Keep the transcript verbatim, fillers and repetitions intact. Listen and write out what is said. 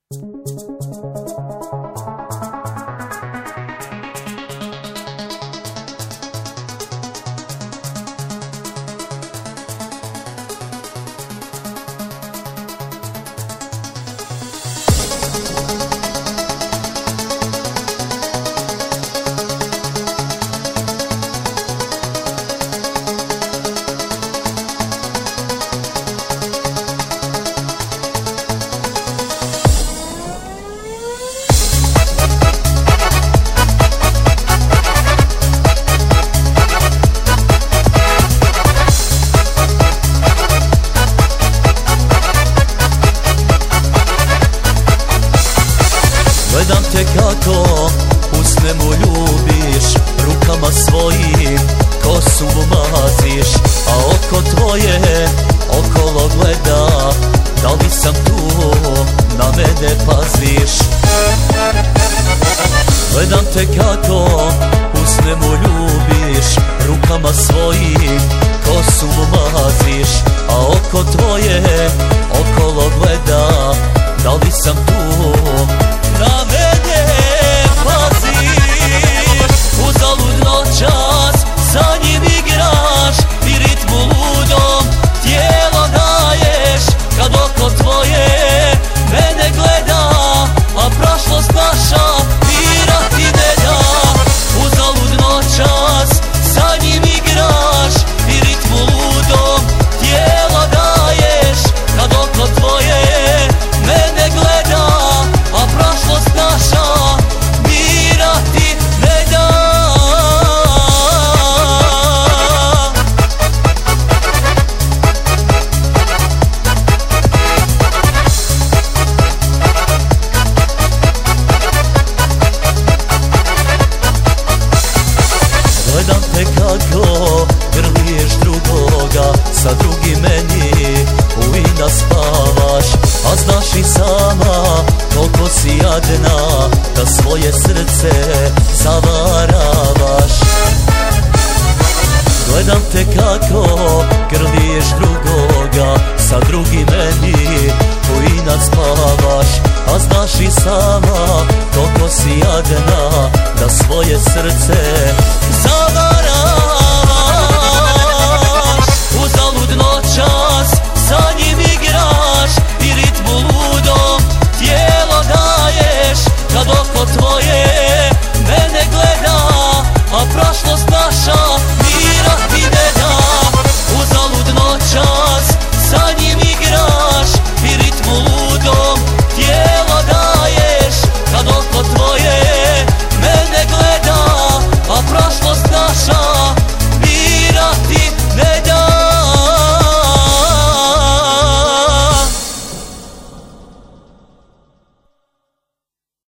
Gledam te kako u snemu ljubiš, rukama svojim kosu maziš, a oko tvoje okolo gleda, da li sam tu, na mene paziš. Gledam te kako u snemu ljubiš, rukama svojim kosu maziš, a oko tvoje okolo gleda, da li sam tu, na mene paziš. Uzalud noćas sa njim igraš i ritmu ludom tijelo daješ, kad oko tvoje mene gleda, a prošlost naša mira ti ne da. Uzalud noćas sa njim igraš i ritmu ludom tijelo daješ, kad oko tvoje mene gleda, a prošlost naša mira ti ne da. Gledam te kako grliješ drugoga, sa drugim meni u ina spavaš, a znaš i sama koliko si jadna, da svoje srce zavaravaš. Gledam te kako grliješ drugoga, sa drugim meni u ina spavaš, a znaš i sama koliko si jadna, da svoje srce